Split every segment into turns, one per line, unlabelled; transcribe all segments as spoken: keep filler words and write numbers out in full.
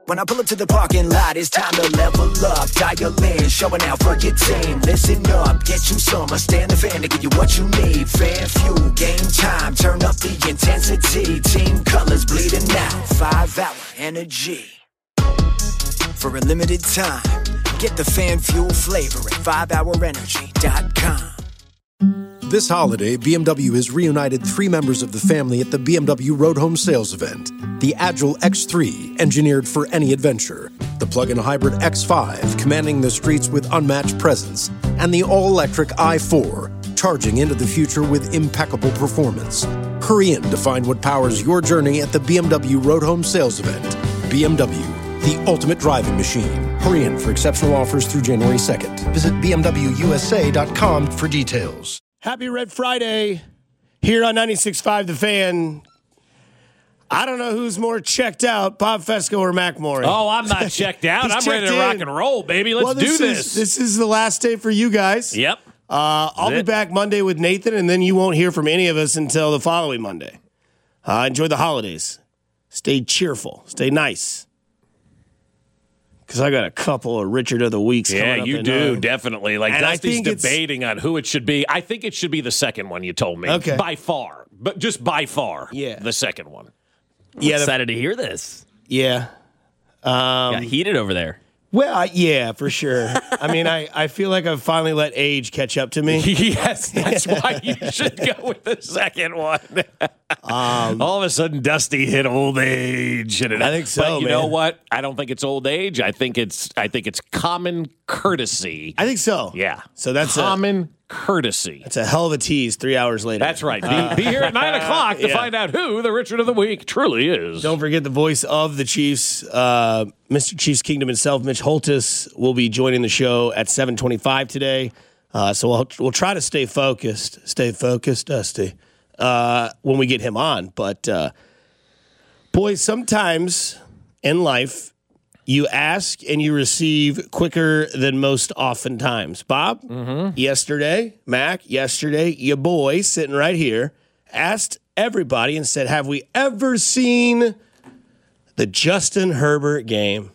When I pull up to the parking lot, it's time to level up. Dial in, showing out for your team. Listen up, get you some. I stand the fan to give you what you need. Fan fuel, game time, turn up the intensity. Team colors bleeding out, five hour energy. For a limited time, get the fan fuel flavor at five hour energy dot com.
This holiday, B M W has reunited three members of the family at the B M W Road Home Sales Event. The Agile X three, engineered for any adventure. The plug-in hybrid X five, commanding the streets with unmatched presence. And the all-electric i four, charging into the future with impeccable performance. Hurry in to find what powers your journey at the B M W Road Home Sales Event. B M W, the ultimate driving machine. Hurry in for exceptional offers through January second. Visit B M W U S A dot com for details.
Happy Red Friday here on ninety-six point five The Fan. I don't know who's more checked out, Bob Fesco or Mac Maury.
Oh, I'm not checked out. I'm ready to in. rock and roll, baby. Let's
well, this
do this.
Is, this is the last day for you guys.
Yep.
Uh, I'll be
it.
back Monday with Nathan, and then you won't hear from any of us until the following Monday. Uh, enjoy the holidays. Stay cheerful. Stay nice. Because I got a couple of Richard of the Weeks
yeah,
coming up.
you
in,
do,
uh,
definitely. Like, Dusty's debating on who it should be. I think it should be the second one you told me.
Okay.
By far. But just by far.
Yeah.
The second one.
I'm
yeah,
excited to hear this.
Yeah. Um,
Got heated over there.
Well, I, yeah, for sure. I mean, I, I feel like I've finally let age catch up to me.
Yes, that's why you should go with the second one. um, All of a sudden, Dusty hit old age. And it,
I think so,
But you
man.
know what? I don't think it's old age. I think it's I think it's common courtesy.
I think so.
Yeah.
So that's
common
a,
courtesy.
That's a hell of a tease three hours later.
That's right. Be, be here at nine o'clock to
yeah.
find out who the Richard of the Week truly is.
Don't forget the voice of the Chiefs, uh, Mister Chiefs Kingdom himself, Mitch Holtis, will be joining the show at seven twenty-five today. Uh, so we'll, we'll try to stay focused. Stay focused, Dusty, uh, when we get him on. But, uh, boys, sometimes in life, you ask and you receive quicker than most oftentimes. Bob,
mm-hmm.
yesterday, Mac, yesterday, your boy sitting right here asked everybody and said, have we ever seen the Justin Herbert game?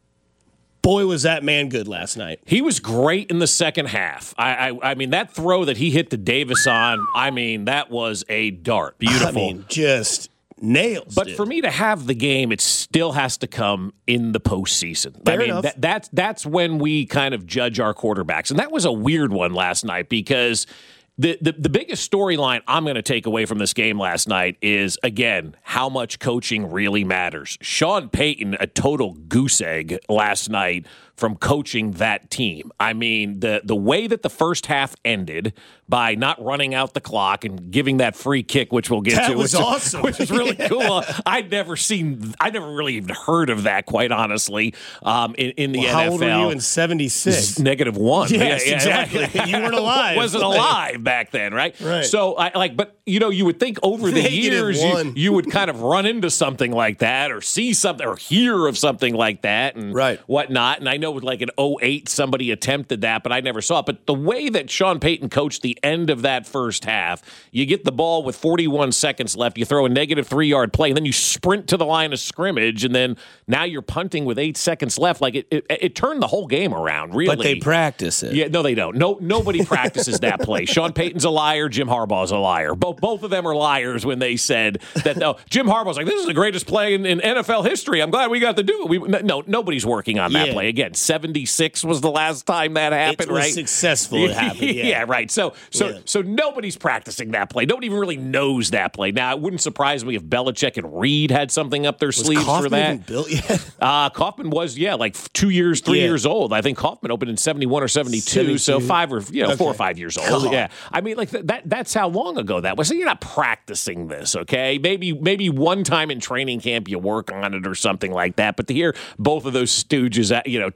Boy, was that man good last night.
He was great in the second half. I, I, I mean, that throw that he hit to Davis on, I mean, that was a dart. Beautiful.
I mean, just nails.
But
dude.
for me to have the game, it still has to come in the postseason.
Fair
I mean,
enough.
that, that's that's when we kind of judge our quarterbacks, and that was a weird one last night because the the, the biggest storyline I'm going to take away from this game last night is again how much coaching really matters. Sean Payton, a total goose egg last night from coaching that team. I mean, the the way that the first half ended by not running out the clock and giving that free kick, which we'll get
that
to,
was
which
awesome.
is, which is really cool. I'd never seen, I never really even heard of that, quite honestly, um, in, in the
well,
N F L.
How old were you in seventy-six?
Negative one.
Yes,
yeah, yeah,
exactly.
Right.
You weren't alive.
Wasn't alive back then, right?
Right.
So, I like, but you know, you would think over the
Negative
years you,
one.
you would kind of run into something like that, or see something, or hear of something like that, and
right.
whatnot. And I know with like an oh eight, somebody attempted that, but I never saw it. But the way that Sean Payton coached the end of that first half, you get the ball with forty-one seconds left, you throw a negative three yard play, and then you sprint to the line of scrimmage, and then now you're punting with eight seconds left. Like it, it, it turned the whole game around. Really,
but they practice it.
Yeah, no, they don't. No, nobody practices that play. Sean Payton's a liar. Jim Harbaugh's a liar. Both both of them are liars when they said that. No, Jim Harbaugh's like, this is the greatest play in, in N F L history. I'm glad we got to do it. We, no, nobody's working on that
yeah.
play. Again, seventy-six was the last time that happened,
it was
right?
Successful. It happened. Yeah.
yeah, right. So, so,
yeah.
so nobody's practicing that play. Nobody even really knows that play. Now, it wouldn't surprise me if Belichick and Reed had something up their
was
sleeves
Kaufman
for that.
Even built yet?
Uh, Kaufman was, yeah, like two years, three
Yeah.
years old. I think Kaufman opened in seventy-one or seventy-two,
seventy-two.
so five or you know
Okay.
four or five years old.
God.
Yeah, I mean, like th- that. That's how long ago that was. So you're not practicing this, okay? Maybe maybe one time in training camp you work on it or something like that. But to hear both of those stooges, uh, you know, talk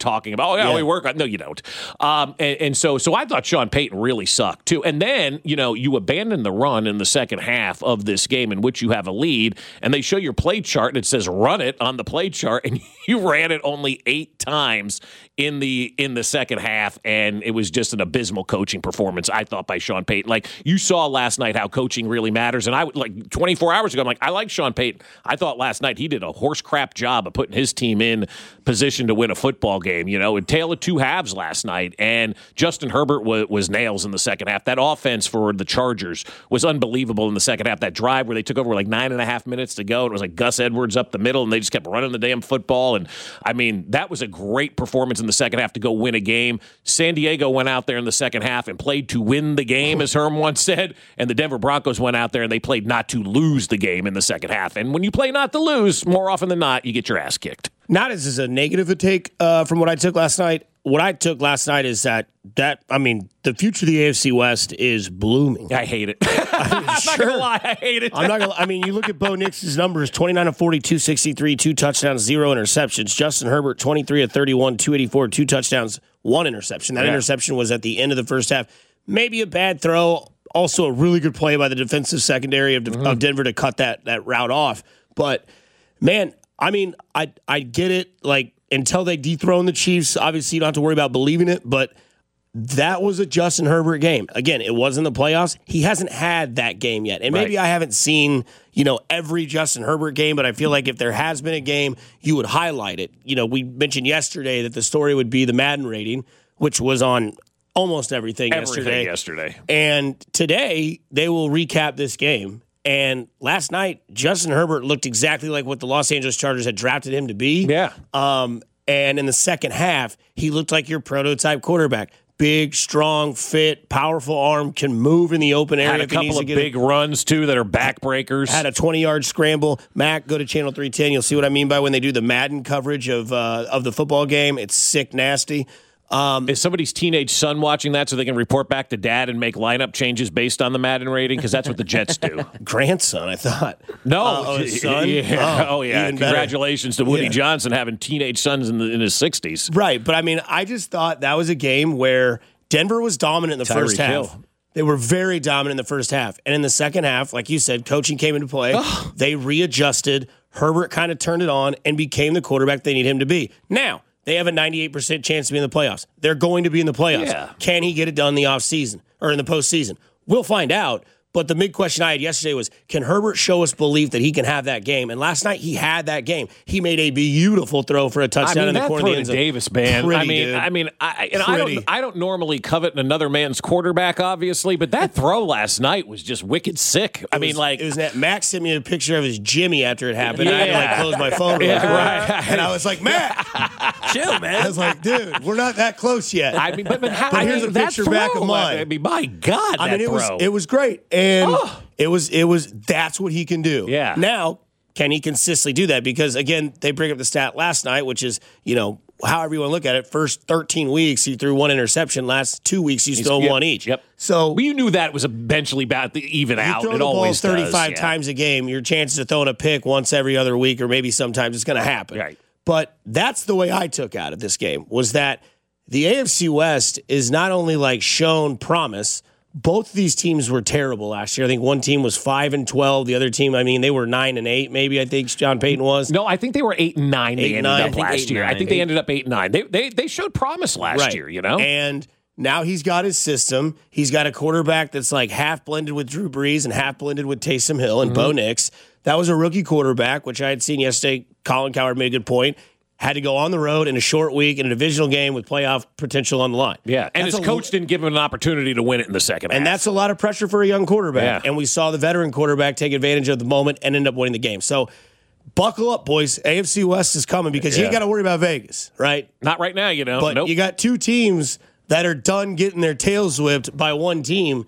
talking about, oh, yeah,
Yeah.
we work on. No, you don't. Um, and, and so so I thought Sean Payton really sucked, too. And then, you know, you abandon the run in the second half of this game in which you have a lead, and they show your play chart, and it says run it on the play chart, and you ran it only eight times in the in the second half, and it was just an abysmal coaching performance, I thought, by Sean Payton. Like, you saw last night how coaching really matters, and I would, like, twenty-four hours ago, I'm like, I like Sean Payton. I thought last night he did a horse crap job of putting his team in position to win a football game. You know, a tale of two halves last night, and Justin Herbert was, was nails in the second half. That offense for the Chargers was unbelievable in the second half. That drive where they took over like nine and a half minutes to go, it was like Gus Edwards up the middle, and they just kept running the damn football. And I mean, that was a great performance in the second half to go win a game. San Diego went out there in the second half and played to win the game, as Herm once said, and the Denver Broncos went out there and they played not to lose the game in the second half. And when you play not to lose, more often than not, you get your ass kicked.
Not as a negative to take uh, from what I took last night. What I took last night is that, that I mean, the future of the A F C West is blooming.
I hate it. I'm not
Sure.
going to lie. I hate it.
I'm not gonna. I mean, you look at Bo Nix's numbers: twenty-nine of forty, two sixty-three, two touchdowns, zero interceptions. Justin Herbert, twenty-three of thirty-one, two eighty-four, two touchdowns, one interception. That
Yeah.
interception was at the end of the first half. Maybe a bad throw. Also, a really good play by the defensive secondary of, mm-hmm. of Denver to cut that that route off. But man, I mean, I I get it. Like, until they dethrone the Chiefs, obviously you don't have to worry about believing it. But that was a Justin Herbert game. Again, it was in the playoffs. He hasn't had that game yet. And maybe
Right.
I haven't seen, you know, every Justin Herbert game, but I feel like if there has been a game, you would highlight it. You know, we mentioned yesterday that the story would be the Madden rating, which was on almost everything,
Everything
yesterday.
yesterday.
And today they will recap this game. And last night, Justin Herbert looked exactly like what the Los Angeles Chargers had drafted him to be.
Yeah.
Um, and in the second half, he looked like your prototype quarterback. Big, strong, fit, powerful arm, can move in the open area.
Had a
if he needs
couple
to
of
get
big
it.
runs, too, that are backbreakers.
Had a twenty-yard scramble. Mac, go to Channel three ten. You'll see what I mean by when they do the Madden coverage of uh, of the football game. It's sick, nasty. Um,
Is somebody's teenage son watching that so they can report back to dad and make lineup changes based on the Madden rating? Because that's what the Jets do.
grandson, I thought.
No,
Uh, oh, his son?
Yeah.
Oh,
Oh, yeah.
even better.
Congratulations to Woody
Yeah.
Johnson having teenage sons in, the, in his sixties.
Right, but I mean, I just thought that was a game where Denver was dominant in the first
Tyreek
half.
Hill.
They were very dominant in the first half. And in the second half, like you said, coaching came into play. They readjusted. Herbert kind of turned it on and became the quarterback they need him to be. Now, they have a ninety-eight percent chance to be in the playoffs. They're going to be in the playoffs.
Yeah.
Can he get it done in the offseason or in the postseason? We'll find out. But the big question I had yesterday was, can Herbert show us belief that he can have that game? And last night he had that game. He made a beautiful throw for a
I
touchdown
mean,
in the
that
corner
throw
of the
to
end zone.
Davis, man.
Pretty,
I mean,
dude.
I mean, I, and I
Pretty.
don't, I don't normally covet another man's quarterback, obviously, but that throw last night was just wicked sick. I
It
mean,
was-
like,
it was that Max sent me a picture of his Jimmy after it happened. I had to
Yeah.
like close my phone, real
Yeah,
quick.
right.
And I was like, Matt, chill, man. I was like, dude, we're not that close yet.
I mean, but, but, how,
But
I
here's
mean,
a
that
picture
throw,
back of mine.
I mean, my God,
I
that
mean, it
throw.
was it was great, and
Oh.
it was it was that's what he can do.
Yeah.
Now, can he consistently do that? Because again, they bring up the stat last night, which is you know however you want to look at it. First thirteen weeks, he threw one interception. Last two weeks, he's, thrown
yep,
one each.
Yep.
So
Well, you knew that was eventually about to even
you
out.
throw
It
the ball
always does,
thirty-five
yeah.
times a game, your chances of throwing a pick once every other week, or maybe sometimes it's going to happen.
Right.
But that's the way I took out of this game was that the A F C West is not only like shown promise. Both of these teams were terrible last year. I think one team was five and twelve. The other team, I mean, they were nine and eight. Maybe I think John Payton was.
No, I think they were eight and nine. They
Eight and
ended
nine.
up
I think
last
eight and
year. I
nine.
think they ended up eight and nine. They they they showed promise last
Right.
year. You know,
And now he's got his system. He's got a quarterback that's like half blended with Drew Brees and half blended with Taysom Hill and
Mm-hmm.
Bo Nix. That was a rookie quarterback, which I had seen yesterday. Colin Cowherd made a good point. Had to go on the road in a short week in a divisional game with playoff potential on the line.
yeah. And
That's
his
a-
coach didn't give him an opportunity to win it in the second
And
half.
that's a lot of pressure for a young quarterback.
Yeah.
And we saw the veteran quarterback take advantage of the moment and end up winning the game. So buckle up, boys. A F C West is coming because you
Yeah.
ain't got to worry about Vegas, right?
not right now. You know,
But
nope.
you got two teams that are done getting their tails whipped by one team.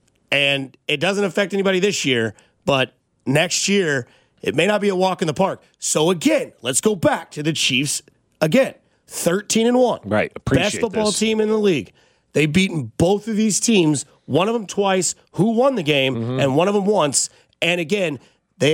And it doesn't affect anybody this year, but next year, it may not be a walk in the park. So again, let's go back to the Chiefs again. thirteen and one.
Right. Appreciate
Best football
this.
team in the league. They've beaten both of these teams, one of them twice, who won the game,
Mm-hmm.
and one of them once. And again, they are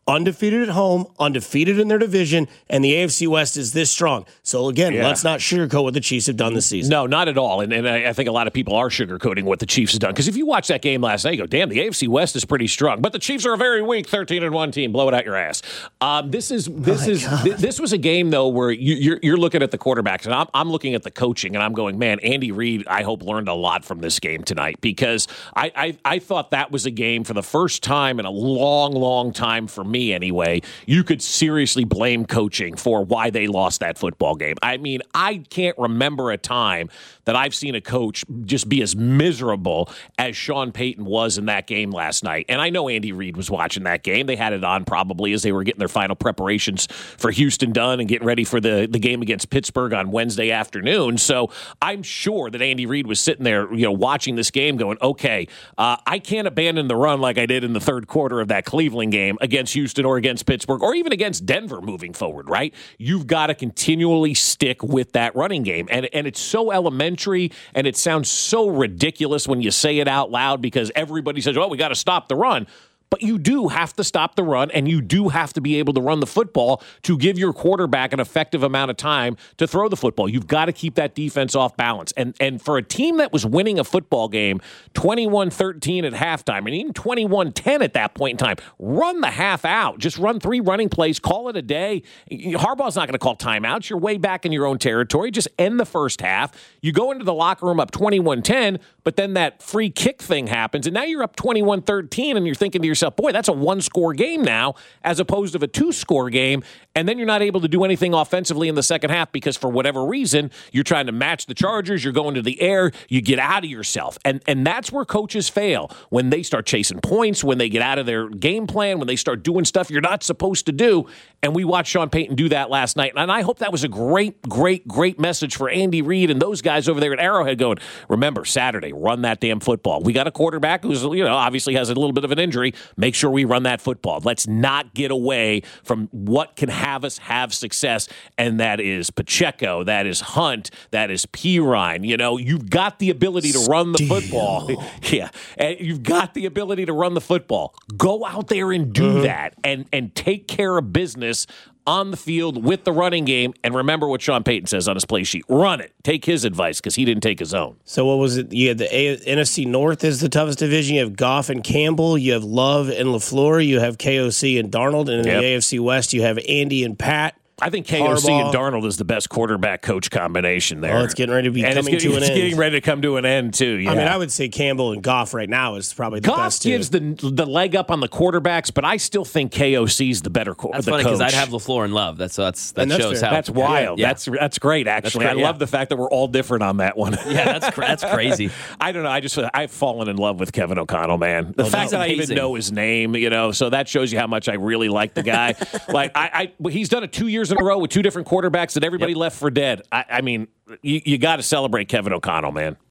undefeated at home, undefeated in their division, and the A F C West is this strong. So, again,
Yeah.
let's not sugarcoat what the Chiefs have done this season.
No, not at all. And, and I, I think a lot of people are sugarcoating what the Chiefs have done. Because if you watch that game last night, you go, damn, the A F C West is pretty strong. But the Chiefs are a very weak thirteen and one team. Blow it out your ass. Um, this is this
Oh
is th- this was a game, though, where you, you're, you're looking at the quarterbacks, and I'm, I'm looking at the coaching, and I'm going, man, Andy Reid, I hope, learned a lot from this game tonight. Because I, I, I thought that was a game for the first time in a long, long time, for me anyway, you could seriously blame coaching for why they lost that football game. I mean, I can't remember a time that I've seen a coach just be as miserable as Sean Payton was in that game last night. And I know Andy Reid was watching that game. They had it on probably as they were getting their final preparations for Houston done and getting ready for the, the game against Pittsburgh on Wednesday afternoon. So I'm sure that Andy Reid was sitting there, you know, watching this game going, okay, uh, I can't abandon the run like I did in the third quarter of that Cleveland game against Houston or against Pittsburgh or even against Denver moving forward, right? You've got to continually stick with that running game. And, and it's so elementary and it sounds so ridiculous when you say it out loud because everybody says, oh, we got to stop the run. But you do have to stop the run, and you do have to be able to run the football to give your quarterback an effective amount of time to throw the football. You've got to keep that defense off balance. And and for a team that was winning a football game twenty-one thirteen at halftime, and even twenty-one ten at that point in time, run the half out. Just run three running plays, call it a day. Harbaugh's not going to call timeouts. You're way back in your own territory. Just end the first half. You go into the locker room up twenty-one ten, but then that free kick thing happens, and now you're up twenty-one thirteen, and you're thinking to yourself, boy, that's a one-score game now as opposed to a two-score game, and then you're not able to do anything offensively in the second half because for whatever reason, you're trying to match the Chargers, you're going to the air, you get out of yourself. And and that's where coaches fail, when they start chasing points, when they get out of their game plan, when they start doing stuff you're not supposed to do, and we watched Sean Payton do that last night. And I hope that was a great, great, great message for Andy Reid and those guys over there at Arrowhead going, remember, Saturday, run that damn football. We got a quarterback who's, you know, obviously has a little bit of an injury. Make sure we run that football. Let's not get away from what can have us have success, and that is Pacheco, that is Hunt, that is Pirine. You know, you've got the ability to run the
Steal.
football. Yeah, and you've got the ability to run the football. Go out there and do
Mm-hmm.
that, and and take care of business on the field with the running game. And remember what Sean Payton says on his play sheet. Run it. Take his advice because he didn't take his own.
So what was it? You had the A- N F C North is the toughest division. You have Goff and Campbell. You have Love and LaFleur. You have K O C and Darnold. And in
Yep.
the A F C West, you have Andy and Pat.
I think K O C and
Harbaugh.
Darnold is the best quarterback-coach combination there.
Oh, it's getting ready to be
and
coming
it's getting,
to an
it's
end.
getting ready to come to an end, too. Yeah.
I mean, I would say Campbell and Goff right now is probably the
Goff
best two.
gives the the leg up on the quarterbacks, but I still think K O C's the better co-
That's
the
funny
coach.
because I'd have LaFleur and Love. That's that's that
And that's
shows
fair.
how
That's wild.
Yeah.
That's that's great. Actually,
great,
I
yeah.
love the fact that we're all different on that one.
yeah, that's cra- that's crazy.
I don't know. I just I've fallen in love with Kevin O'Connell, man. The
Oh,
fact
that's
that I even
amazing.
know his name, you know, so that shows you how much I really like the guy. like I, I, he's done it two years in a row with two different quarterbacks that everybody left for dead. I, I mean, you, you got to celebrate Kevin O'Connell, man.